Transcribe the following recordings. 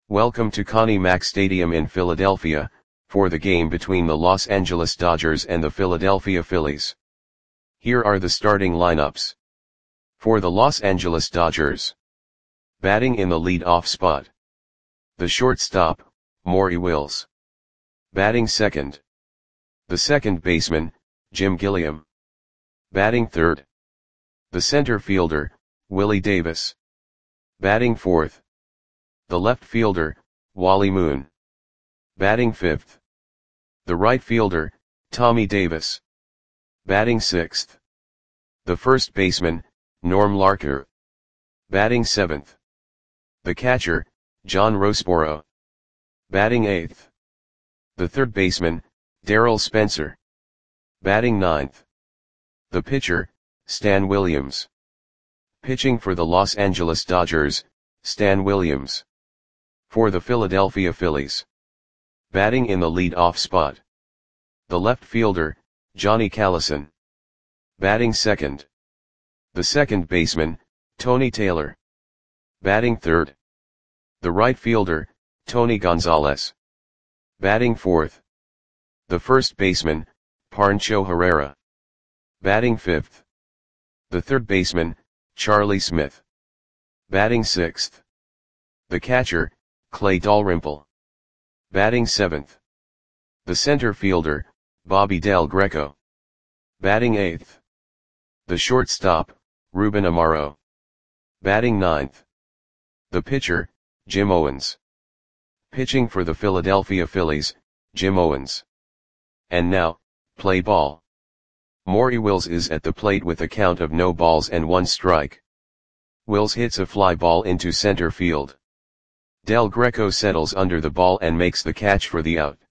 Welcome to Connie Mack Stadium in Philadelphia, for the game between the Los Angeles Dodgers and the Philadelphia Phillies. Here are the starting lineups. For the Los Angeles Dodgers. Batting in the lead-off spot. The shortstop, Maury Wills. Batting second. The second baseman, Jim Gilliam. Batting third. The center fielder, Willie Davis. Batting fourth. The left fielder, Wally Moon. Batting fifth. The right fielder, Tommy Davis. Batting sixth. The first baseman, Norm Larker. Batting seventh. The catcher, John Roseboro. Batting eighth. The third baseman, Darryl Spencer. Batting ninth. The pitcher, Stan Williams. Pitching for the Los Angeles Dodgers, Stan Williams. For the Philadelphia Phillies. Batting in the lead-off spot. The left fielder, Johnny Callison. Batting second. The second baseman, Tony Taylor. Batting third. The right fielder, Tony Gonzalez. Batting fourth. The first baseman, Pancho Herrera. Batting fifth. The third baseman, Charlie Smith. Batting sixth. The catcher, Clay Dalrymple. Batting seventh. The center fielder, Bobby Del Greco. Batting eighth. The shortstop, Ruben Amaro. Batting ninth. The pitcher, Jim Owens. Pitching for the Philadelphia Phillies, Jim Owens. And now, play ball. Maury Wills is at the plate with a count of no balls and one strike. Wills hits a fly ball into center field. Del Greco settles under the ball and makes the catch for the out.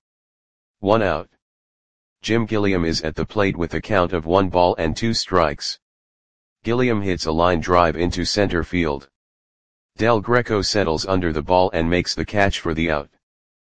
1 out. Jim Gilliam is at the plate with a count of 1 ball and 2 strikes. Gilliam hits a line drive into center field. Del Greco settles under the ball and makes the catch for the out.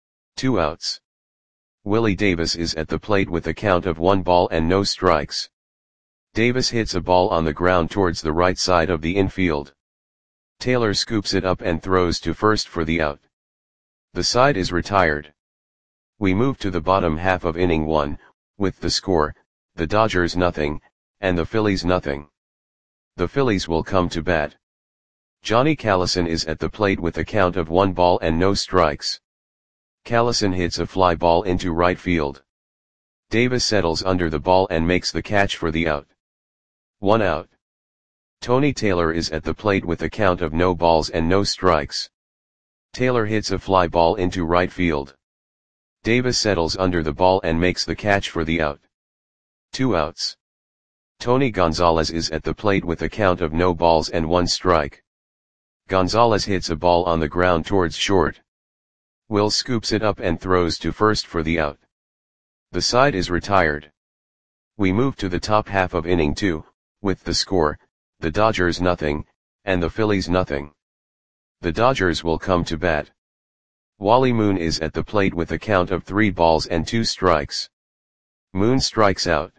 2 outs. Willie Davis is at the plate with a count of 1 ball and no strikes. Davis hits a ball on the ground towards the right side of the infield. Taylor scoops it up and throws to first for the out. The side is retired. We move to the bottom half of inning 1, with the score, the Dodgers nothing, and the Phillies nothing. The Phillies will come to bat. Johnny Callison is at the plate with a count of 1 ball and no strikes. Callison hits a fly ball into right field. Davis settles under the ball and makes the catch for the out. 1 out. Tony Taylor is at the plate with a count of no balls and no strikes. Taylor hits a fly ball into right field. Davis settles under the ball and makes the catch for the out. 2 outs. Tony Gonzalez is at the plate with a count of no balls and 1 strike. Gonzalez hits a ball on the ground towards short. Wills scoops it up and throws to first for the out. The side is retired. We move to the top half of inning 2, with the score, the Dodgers nothing, and the Phillies nothing. The Dodgers will come to bat. Wally Moon is at the plate with a count of 3 balls and 2 strikes. Moon strikes out.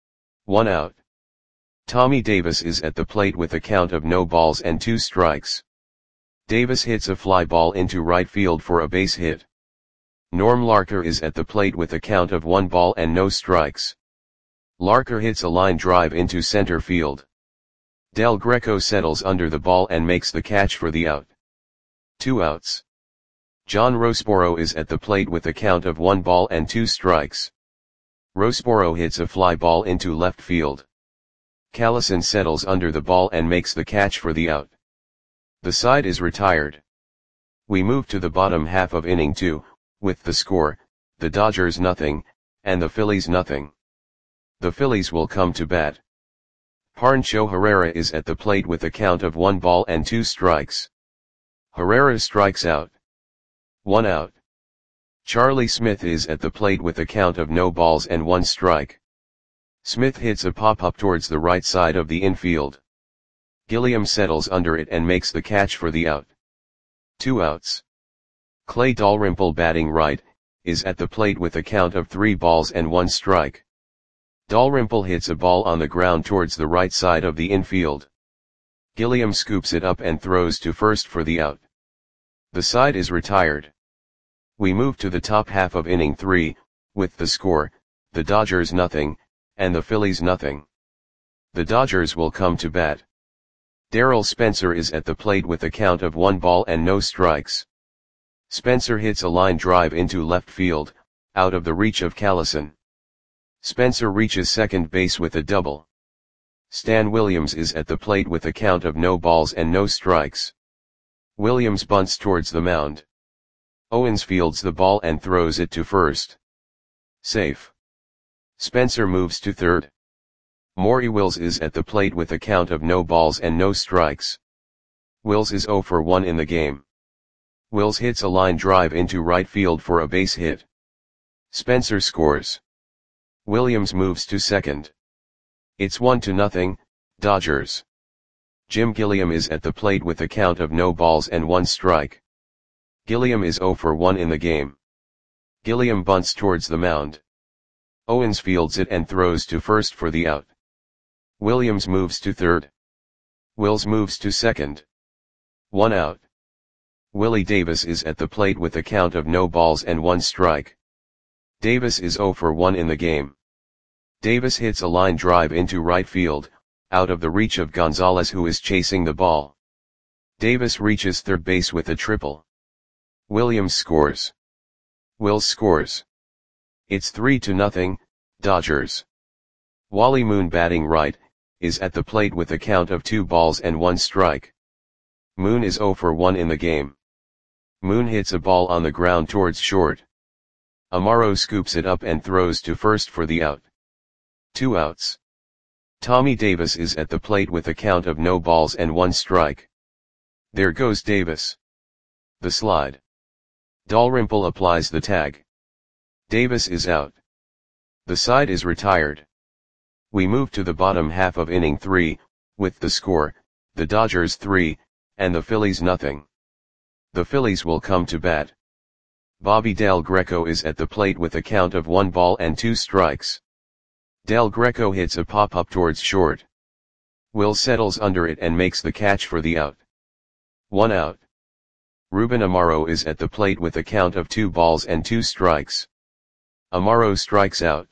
1 out. Tommy Davis is at the plate with a count of no balls and 2 strikes. Davis hits a fly ball into right field for a base hit. Norm Larker is at the plate with a count of 1 ball and no strikes. Larker hits a line drive into center field. Del Greco settles under the ball and makes the catch for the out. 2 outs. John Roseboro is at the plate with a count of 1 ball and 2 strikes. Roseboro hits a fly ball into left field. Callison settles under the ball and makes the catch for the out. The side is retired. We move to the bottom half of inning 2, with the score, the Dodgers nothing, and the Phillies nothing. The Phillies will come to bat. Pancho Herrera is at the plate with a count of 1 ball and 2 strikes. Herrera strikes out. 1 out. Charlie Smith is at the plate with a count of no balls and 1 strike. Smith hits a pop-up towards the right side of the infield. Gilliam settles under it and makes the catch for the out. 2 outs. Clay Dalrymple, batting right, is at the plate with a count of 3 balls and 1 strike. Dalrymple hits a ball on the ground towards the right side of the infield. Gilliam scoops it up and throws to first for the out. The side is retired. We move to the top half of inning 3, with the score, the Dodgers nothing, and the Phillies nothing. The Dodgers will come to bat. Darryl Spencer is at the plate with a count of 1 ball and no strikes. Spencer hits a line drive into left field, out of the reach of Callison. Spencer reaches second base with a double. Stan Williams is at the plate with a count of no balls and no strikes. Williams bunts towards the mound. Owens fields the ball and throws it to first. Safe. Spencer moves to third. Maury Wills is at the plate with a count of no balls and no strikes. Wills is 0 for 1 in the game. Wills hits a line drive into right field for a base hit. Spencer scores. Williams moves to second. It's 1-0, Dodgers. Jim Gilliam is at the plate with a count of no balls and 1 strike. Gilliam is 0 for 1 in the game. Gilliam bunts towards the mound. Owens fields it and throws to first for the out. Williams moves to third. Wills moves to second. 1 out. Willie Davis is at the plate with a count of no balls and 1 strike. Davis is 0 for 1 in the game. Davis hits a line drive into right field, out of the reach of Gonzalez, who is chasing the ball. Davis reaches third base with a triple. Williams scores. Wills scores. It's 3-0, Dodgers. Wally Moon, batting right, is at the plate with a count of 2 balls and 1 strike. Moon is 0 for 1 in the game. Moon hits a ball on the ground towards short. Amaro scoops it up and throws to first for the out. 2 outs. Tommy Davis is at the plate with a count of no balls and 1 strike. There goes Davis. The slide. Dalrymple applies the tag. Davis is out. The side is retired. We move to the bottom half of inning 3, with the score, the Dodgers 3, and the Phillies nothing. The Phillies will come to bat. Bobby Del Greco is at the plate with a count of 1 ball and 2 strikes. Del Greco hits a pop-up towards short. Will settles under it and makes the catch for the out. 1 out. Ruben Amaro is at the plate with a count of 2 balls and 2 strikes. Amaro strikes out.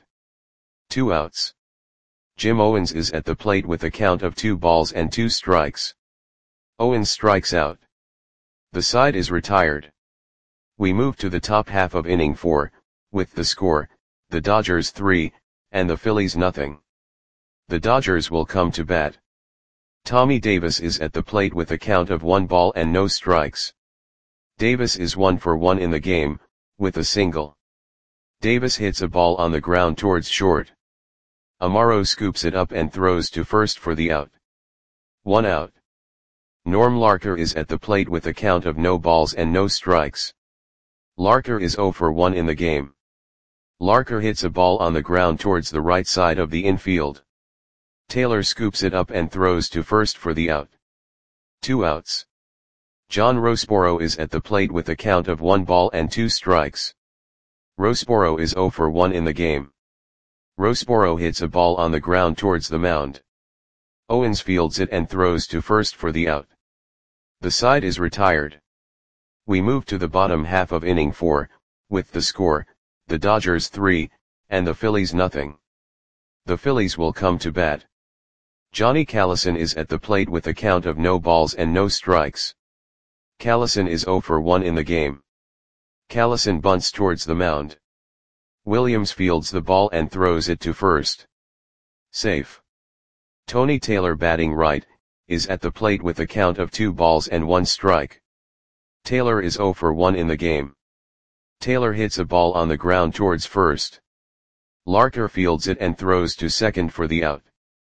2 outs. Jim Owens is at the plate with a count of 2 balls and 2 strikes. Owens strikes out. The side is retired. We move to the top half of inning 4, with the score, the Dodgers 3, and the Phillies nothing. The Dodgers will come to bat. Tommy Davis is at the plate with a count of 1 ball and no strikes. Davis is 1 for 1 in the game, with a single. Davis hits a ball on the ground towards short. Amaro scoops it up and throws to first for the out. 1 out. Norm Larker is at the plate with a count of no balls and no strikes. Larker is 0 for 1 in the game. Larker hits a ball on the ground towards the right side of the infield. Taylor scoops it up and throws to first for the out. 2 outs. John Roseboro is at the plate with a count of 1 ball and 2 strikes. Roseboro is 0 for 1 in the game. Roseboro hits a ball on the ground towards the mound. Owens fields it and throws to first for the out. The side is retired. We move to the bottom half of inning 4, with the score, the Dodgers 3, and the Phillies nothing. The Phillies will come to bat. Johnny Callison is at the plate with a count of no balls and no strikes. Callison is 0 for 1 in the game. Callison bunts towards the mound. Williams fields the ball and throws it to first. Safe. Tony Taylor, batting right, is at the plate with a count of 2 balls and 1 strike. Taylor is 0 for 1 in the game. Taylor hits a ball on the ground towards first. Larker fields it and throws to second for the out.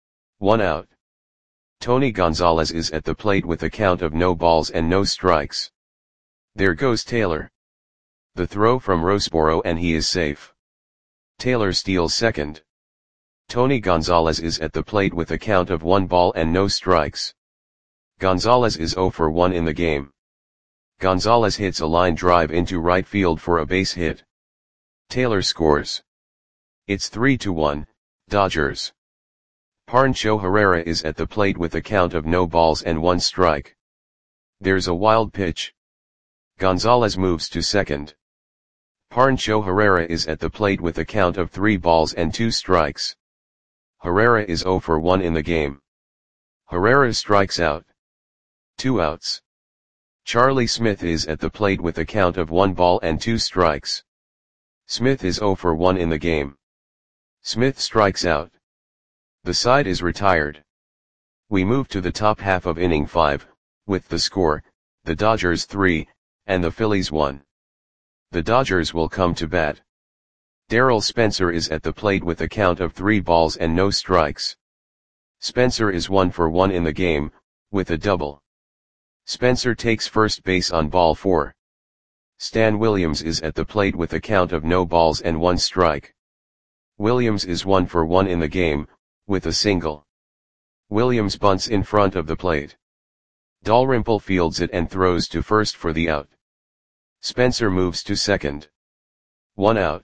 1 out. Tony Gonzalez is at the plate with a count of no balls and no strikes. There goes Taylor. The throw from Roseboro and he is safe. Taylor steals second. Tony Gonzalez is at the plate with a count of 1 ball and no strikes. Gonzalez is 0 for 1 in the game. Gonzalez hits a line drive into right field for a base hit. Taylor scores. It's 3-1, Dodgers. Pancho Herrera is at the plate with a count of no balls and 1 strike. There's a wild pitch. Gonzalez moves to second. Pancho Herrera is at the plate with a count of 3 balls and 2 strikes. Herrera is 0 for 1 in the game. Herrera strikes out. 2 outs. Charlie Smith is at the plate with a count of 1 ball and 2 strikes. Smith is 0 for 1 in the game. Smith strikes out. The side is retired. We move to the top half of inning 5, with the score, the Dodgers 3, and the Phillies 1. The Dodgers will come to bat. Darrell Spencer is at the plate with a count of 3 balls and no strikes. Spencer is 1 for 1 in the game, with a double. Spencer takes first base on ball 4. Stan Williams is at the plate with a count of no balls and 1 strike. Williams is 1 for 1 in the game, with a single. Williams bunts in front of the plate. Dalrymple fields it and throws to first for the out. Spencer moves to second. 1 out.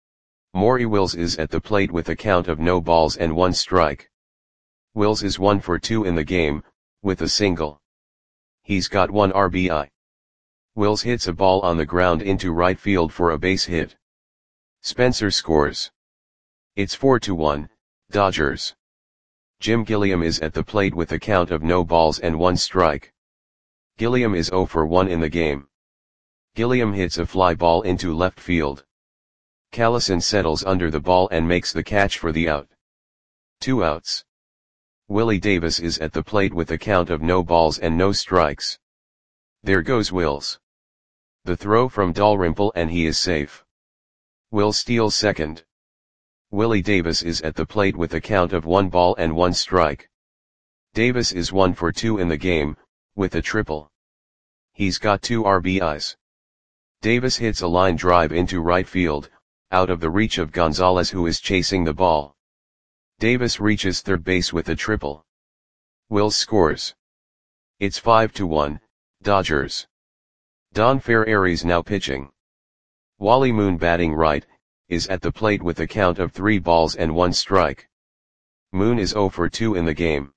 Maury Wills is at the plate with a count of no balls and 1 strike. Wills is 1 for 2 in the game, with a single. He's got 1 RBI. Wills hits a ball on the ground into right field for a base hit. Spencer scores. It's 4-1, Dodgers. Jim Gilliam is at the plate with a count of no balls and 1 strike. Gilliam is 0 for 1 in the game. Gilliam hits a fly ball into left field. Callison settles under the ball and makes the catch for the out. 2 outs. Willie Davis is at the plate with a count of no balls and no strikes. There goes Wills. The throw from Dalrymple and he is safe. Wills steals second. Willie Davis is at the plate with a count of 1 ball and 1 strike. Davis is 1 for 2 in the game, with a triple. He's got 2 RBIs. Davis hits a line drive into right field, out of the reach of Gonzalez who is chasing the ball. Davis reaches third base with a triple. Wills scores. It's 5-1, Dodgers. Don Ferreira now pitching. Wally Moon batting right, is at the plate with a count of 3 balls and 1 strike. Moon is 0 for 2 in the game.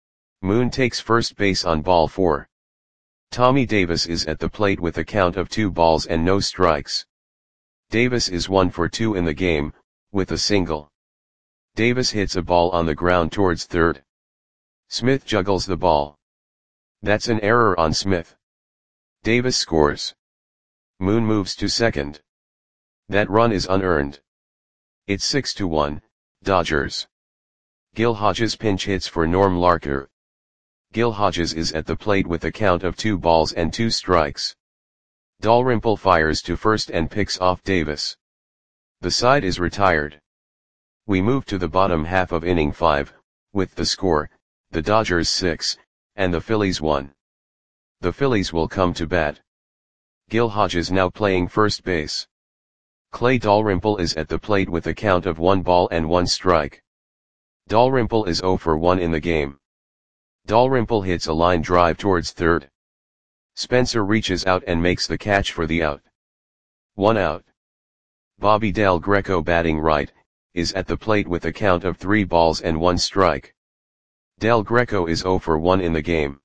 Moon takes first base on ball 4. Tommy Davis is at the plate with a count of 2 balls and no strikes. Davis is 1 for 2 in the game, with a single. Davis hits a ball on the ground towards third. Smith juggles the ball. That's an error on Smith. Davis scores. Moon moves to second. That run is unearned. It's 6-1, Dodgers. Gil Hodges pinch hits for Norm Larker. Gil Hodges is at the plate with a count of 2 balls and 2 strikes. Dalrymple fires to first and picks off Davis. The side is retired. We move to the bottom half of inning 5, with the score, the Dodgers 6, and the Phillies 1. The Phillies will come to bat. Gil Hodges now playing first base. Clay Dalrymple is at the plate with a count of 1 ball and 1 strike. Dalrymple is 0 for 1 in the game. Dalrymple hits a line drive towards third. Spencer reaches out and makes the catch for the out. 1 out. Bobby Del Greco batting right, is at the plate with a count of 3 balls and 1 strike. Del Greco is 0 for 1 in the game.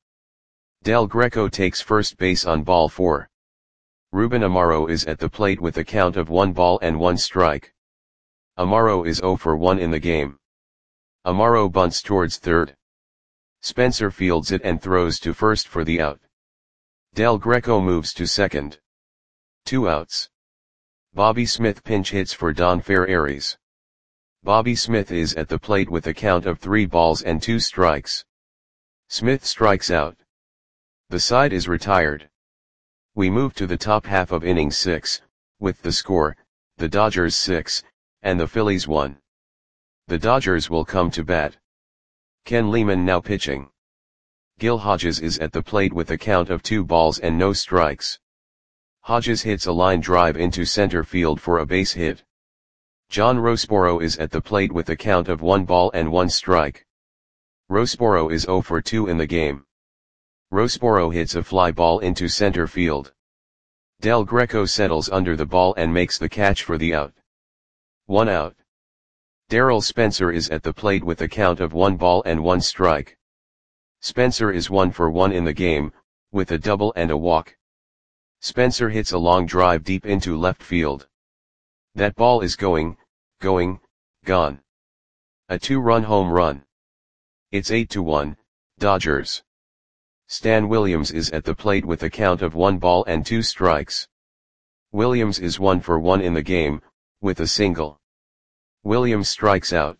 Del Greco takes first base on ball 4. Ruben Amaro is at the plate with a count of 1 ball and 1 strike. Amaro is 0 for 1 in the game. Amaro bunts towards third. Spencer fields it and throws to first for the out. Del Greco moves to second. 2 outs. Bobby Smith pinch hits for Don Ferreira. Bobby Smith is at the plate with a count of 3 balls and 2 strikes. Smith strikes out. The side is retired. We move to the top half of inning 6, with the score, the Dodgers 6, and the Phillies 1. The Dodgers will come to bat. Ken Lehman now pitching. Gil Hodges is at the plate with a count of 2 balls and no strikes. Hodges hits a line drive into center field for a base hit. John Rossboro is at the plate with a count of 1 ball and 1 strike. Rossboro is 0 for 2 in the game. Rossboro hits a fly ball into center field. Del Greco settles under the ball and makes the catch for the out. 1 out. Darrell Spencer is at the plate with a count of 1 ball and 1 strike. Spencer is 1 for 1 in the game, with a double and a walk. Spencer hits a long drive deep into left field. That ball is gone. A 2-run home run. It's 8-1, Dodgers. Stan Williams is at the plate with a count of 1 ball and 2 strikes. Williams is 1 for 1 in the game, with a single. Williams strikes out.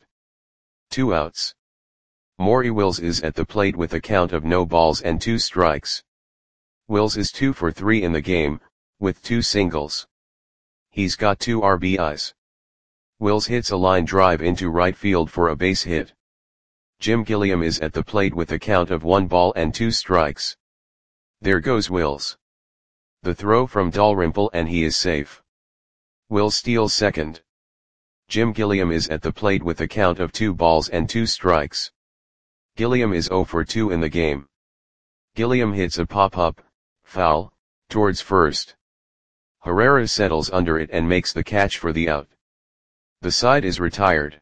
2 outs. Maury Wills is at the plate with a count of no balls and 2 strikes. Wills is 2 for 3 in the game, with 2 singles. He's got 2 RBIs. Wills hits a line drive into right field for a base hit. Jim Gilliam is at the plate with a count of 1 ball and 2 strikes. There goes Wills. The throw from Dalrymple and he is safe. Wills steals second. Jim Gilliam is at the plate with a count of 2 balls and 2 strikes. Gilliam is 0 for 2 in the game. Gilliam hits a pop-up, foul, towards first. Herrera settles under it and makes the catch for the out. The side is retired.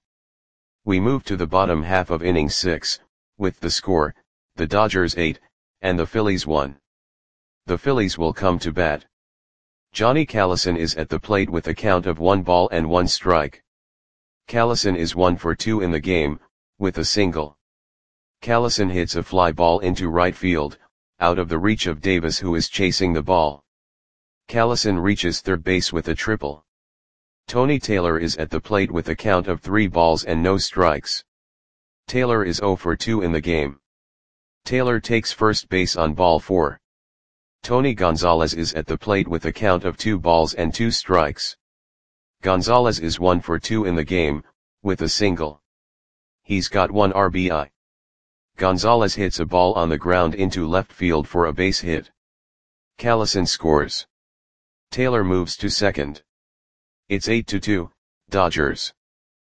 We move to the bottom half of inning 6, with the score, the Dodgers 8, and the Phillies 1. The Phillies will come to bat. Johnny Callison is at the plate with a count of 1 ball and 1 strike. Callison is 1 for 2 in the game, with a single. Callison hits a fly ball into right field, out of the reach of Davis who is chasing the ball. Callison reaches third base with a triple. Tony Taylor is at the plate with a count of 3 balls and no strikes. Taylor is 0 for 2 in the game. Taylor takes first base on ball 4. Tony Gonzalez is at the plate with a count of 2 balls and 2 strikes. Gonzalez is 1 for 2 in the game, with a single. He's got 1 RBI. Gonzalez hits a ball on the ground into left field for a base hit. Callison scores. Taylor moves to second. It's 8-2, Dodgers.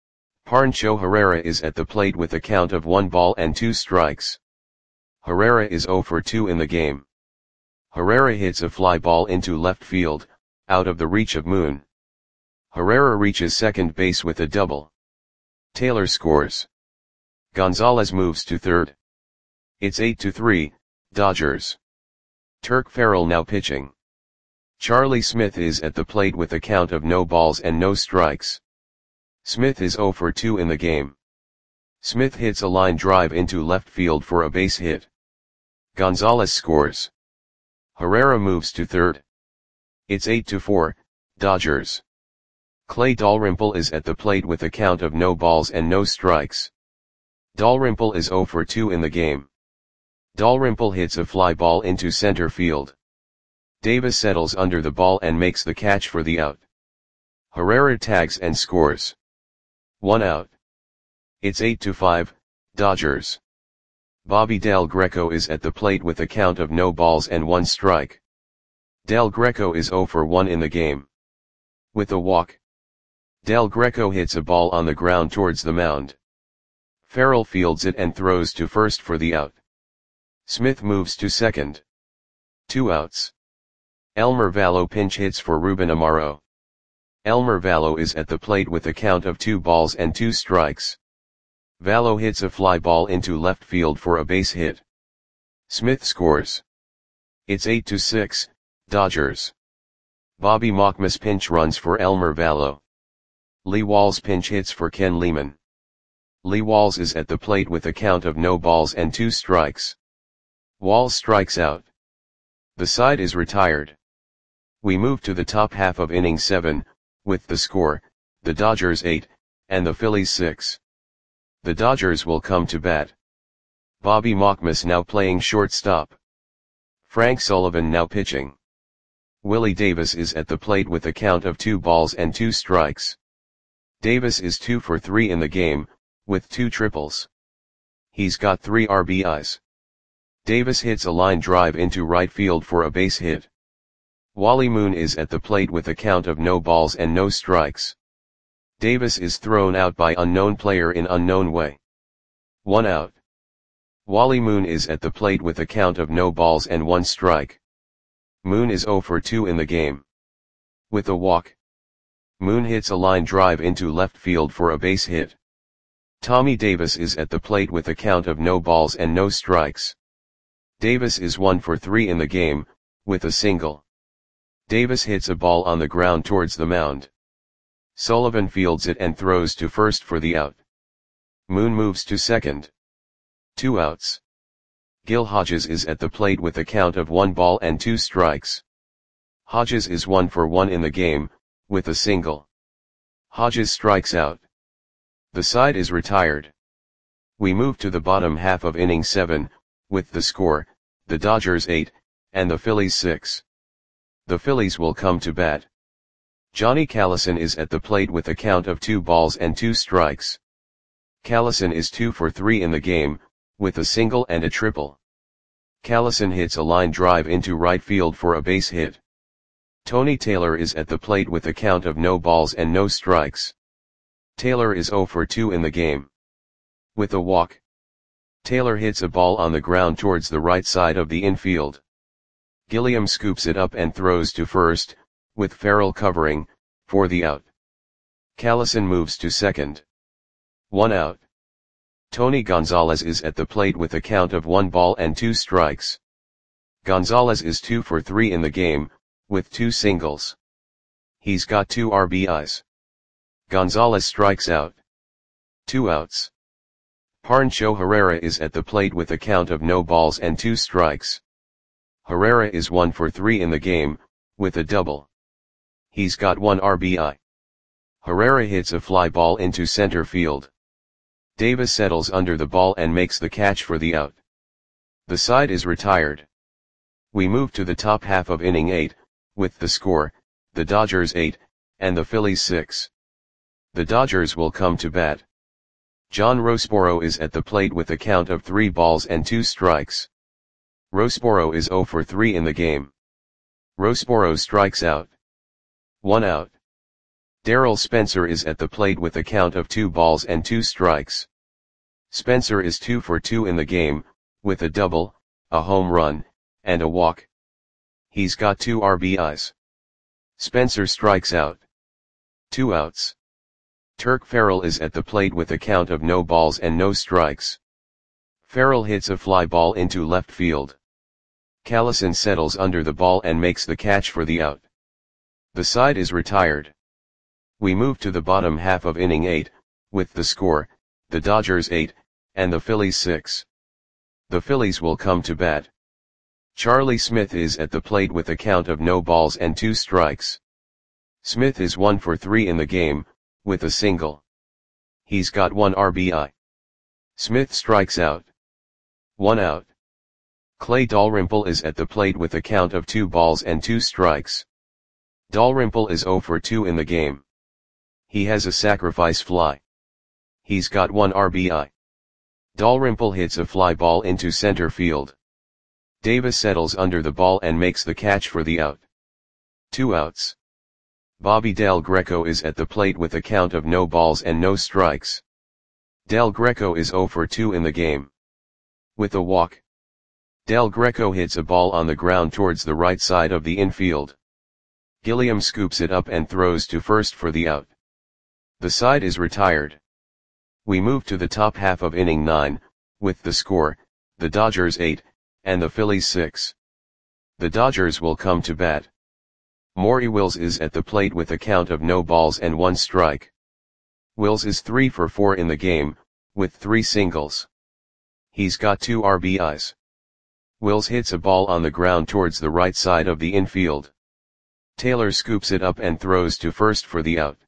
Pancho Herrera is at the plate with a count of 1 ball and 2 strikes. Herrera is 0 for 2 in the game. Herrera hits a fly ball into left field, out of the reach of Moon. Herrera reaches second base with a double. Taylor scores. Gonzalez moves to third. It's 8-3, Dodgers. Turk Farrell now pitching. Charlie Smith is at the plate with a count of no balls and no strikes. Smith is 0 for 2 in the game. Smith hits a line drive into left field for a base hit. Gonzalez scores. Herrera moves to third. It's 8-4, Dodgers. Clay Dalrymple is at the plate with a count of no balls and no strikes. Dalrymple is 0 for 2 in the game. Dalrymple hits a fly ball into center field. Davis settles under the ball and makes the catch for the out. Herrera tags and scores. 1 out. It's 8-5, Dodgers. Bobby Del Greco is at the plate with a count of no balls and 1 strike. Del Greco is 0 for 1 in the game. With a walk. Del Greco hits a ball on the ground towards the mound. Farrell fields it and throws to first for the out. Smith moves to second. 2 outs. Elmer Vallo pinch hits for Ruben Amaro. Elmer Vallo is at the plate with a count of 2 balls and 2 strikes. Vallo hits a fly ball into left field for a base hit. Smith scores. It's 8-6, Dodgers. Bobby Mockmas pinch runs for Elmer Vallo. Lee Walls pinch hits for Ken Lehman. Lee Walls is at the plate with a count of no balls and 2 strikes. Walls strikes out. The side is retired. We move to the top half of inning 7, with the score, the Dodgers 8, and the Phillies 6. The Dodgers will come to bat. Bobby Mockmas now playing shortstop. Frank Sullivan now pitching. Willie Davis is at the plate with a count of 2 balls and 2 strikes. Davis is 2 for 3 in the game, with 2 triples. He's got 3 RBIs. Davis hits a line drive into right field for a base hit. Wally Moon is at the plate with a count of no balls and no strikes. Davis is thrown out by unknown player in unknown way. 1 out. Wally Moon is at the plate with a count of no balls and 1 strike. Moon is 0 for 2 in the game. With a walk. Moon hits a line drive into left field for a base hit. Tommy Davis is at the plate with a count of no balls and no strikes. Davis is 1 for 3 in the game, with a single. Davis hits a ball on the ground towards the mound. Sullivan fields it and throws to first for the out. Moon moves to second. 2 outs. Gil Hodges is at the plate with a count of 1 ball and 2 strikes. Hodges is 1 for 1 in the game, with a single. Hodges strikes out. The side is retired. We move to the bottom half of inning 7, with the score, the Dodgers 8, and the Phillies 6. The Phillies will come to bat. Johnny Callison is at the plate with a count of 2 balls and 2 strikes. Callison is 2 for 3 in the game, with a single and a triple. Callison hits a line drive into right field for a base hit. Tony Taylor is at the plate with a count of no balls and no strikes. Taylor is 0 for 2 in the game. With a walk. Taylor hits a ball on the ground towards the right side of the infield. Gilliam scoops it up and throws to first, with Farrell covering, for the out. Callison moves to second. 1 out. Tony Gonzalez is at the plate with a count of 1 ball and 2 strikes. Gonzalez is 2 for 3 in the game, with 2 singles. He's got 2 RBIs. Gonzalez strikes out. 2 outs. Pancho Herrera is at the plate with a count of no balls and 2 strikes. Herrera is 1 for 3 in the game, with a double. He's got 1 RBI. Herrera hits a fly ball into center field. Davis settles under the ball and makes the catch for the out. The side is retired. We move to the top half of inning 8, with the score, the Dodgers 8, and the Phillies 6. The Dodgers will come to bat. John Roseboro is at the plate with a count of 3 balls and 2 strikes. Roseboro is 0 for 3 in the game. Roseboro strikes out. 1 out. Darrell Spencer is at the plate with a count of 2 balls and 2 strikes. Spencer is 2 for 2 in the game, with a double, a home run, and a walk. He's got 2 RBIs. Spencer strikes out. 2 outs. Turk Farrell is at the plate with a count of no balls and no strikes. Farrell hits a fly ball into left field. Callison settles under the ball and makes the catch for the out. The side is retired. We move to the bottom half of inning 8, with the score, the Dodgers 8, and the Phillies 6. The Phillies will come to bat. Charlie Smith is at the plate with a count of no balls and 2 strikes. Smith is 1 for 3 in the game, with a single. He's got 1 RBI. Smith strikes out. 1 out. Clay Dalrymple is at the plate with a count of 2 balls and 2 strikes. Dalrymple is 0 for 2 in the game. He has a sacrifice fly. He's got 1 RBI. Dalrymple hits a fly ball into center field. Davis settles under the ball and makes the catch for the out. 2 outs. Bobby Del Greco is at the plate with a count of no balls and no strikes. Del Greco is 0 for 2 in the game. With a walk. Del Greco hits a ball on the ground towards the right side of the infield. Gilliam scoops it up and throws to first for the out. The side is retired. We move to the top half of inning 9, with the score, the Dodgers 8, and the Phillies 6. The Dodgers will come to bat. Maury Wills is at the plate with a count of no balls and 1 strike. Wills is 3 for 4 in the game, with 3 singles. He's got 2 RBIs. Wills hits a ball on the ground towards the right side of the infield. Taylor scoops it up and throws to first for the out.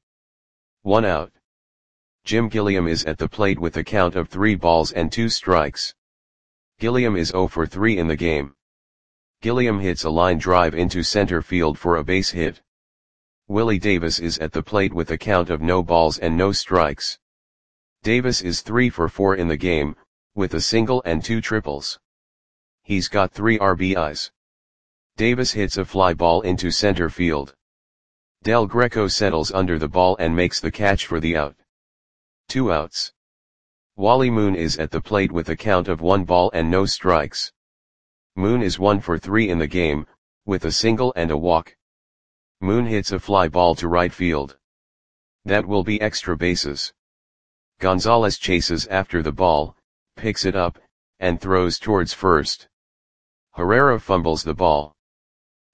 1 out. Jim Gilliam is at the plate with a count of 3 balls and 2 strikes. Gilliam is 0 for 3 in the game. Gilliam hits a line drive into center field for a base hit. Willie Davis is at the plate with a count of no balls and no strikes. Davis is 3 for 4 in the game, with a single and 2 triples. He's got 3 RBIs. Davis hits a fly ball into center field. Del Greco settles under the ball and makes the catch for the out. 2 outs. Wally Moon is at the plate with a count of 1 ball and no strikes. Moon is 1 for 3 in the game, with a single and a walk. Moon hits a fly ball to right field. That will be extra bases. Gonzalez chases after the ball, picks it up, and throws towards first. Herrera fumbles the ball.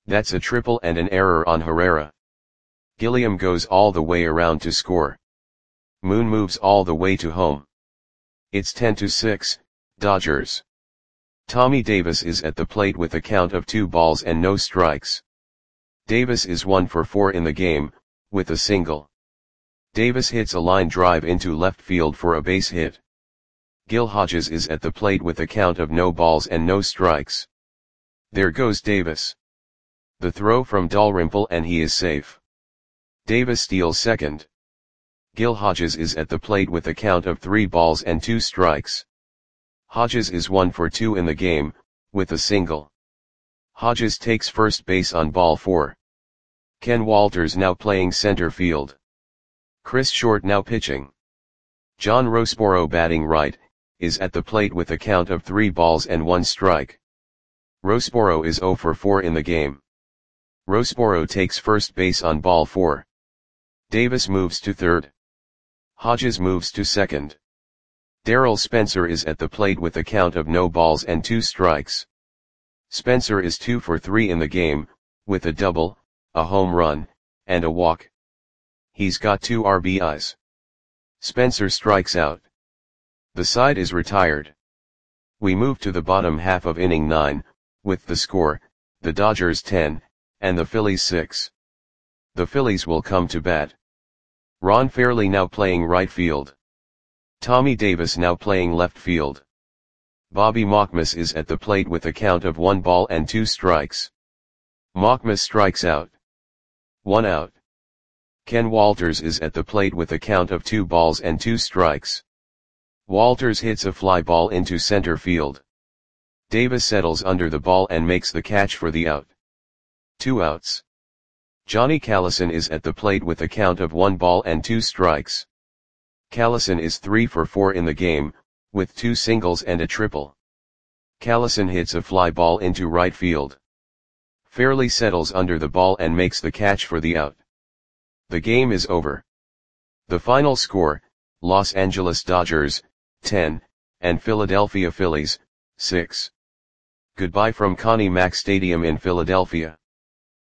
That's a triple and an error on Herrera. Gilliam goes all the way around to score. Moon moves all the way to home. It's 10-6, Dodgers. Tommy Davis is at the plate with a count of 2 balls and no strikes. Davis is 1 for 4 in the game, with a single. Davis hits a line drive into left field for a base hit. Gil Hodges is at the plate with a count of no balls and no strikes. There goes Davis. The throw from Dalrymple and he is safe. Davis steals second. Gil Hodges is at the plate with a count of 3 balls and 2 strikes. Hodges is 1 for 2 in the game, with a single. Hodges takes first base on ball 4. Ken Walters now playing center field. Chris Short now pitching. John Roseboro batting right, is at the plate with a count of 3 balls and 1 strike. Roseboro is 0 for 4 in the game. Roseboro takes first base on ball 4. Davis moves to third. Hodges moves to second. Darrell Spencer is at the plate with a count of no balls and 2 strikes. Spencer is 2 for 3 in the game, with a double, a home run, and a walk. He's got 2 RBIs. Spencer strikes out. The side is retired. We move to the bottom half of inning 9, with the score, the Dodgers 10, and the Phillies 6. The Phillies will come to bat. Ron Fairly now playing right field. Tommy Davis now playing left field. Bobby Mockmas is at the plate with a count of 1 ball and 2 strikes. Mockmas strikes out. 1 out. Ken Walters is at the plate with a count of 2 balls and 2 strikes. Walters hits a fly ball into center field. Davis settles under the ball and makes the catch for the out. 2 outs. Johnny Callison is at the plate with a count of 1 ball and 2 strikes. Callison is 3 for 4 in the game, with 2 singles and a triple. Callison hits a fly ball into right field. Fairly settles under the ball and makes the catch for the out. The game is over. The final score, Los Angeles Dodgers, 10, and Philadelphia Phillies, 6. Goodbye from Connie Mack Stadium in Philadelphia.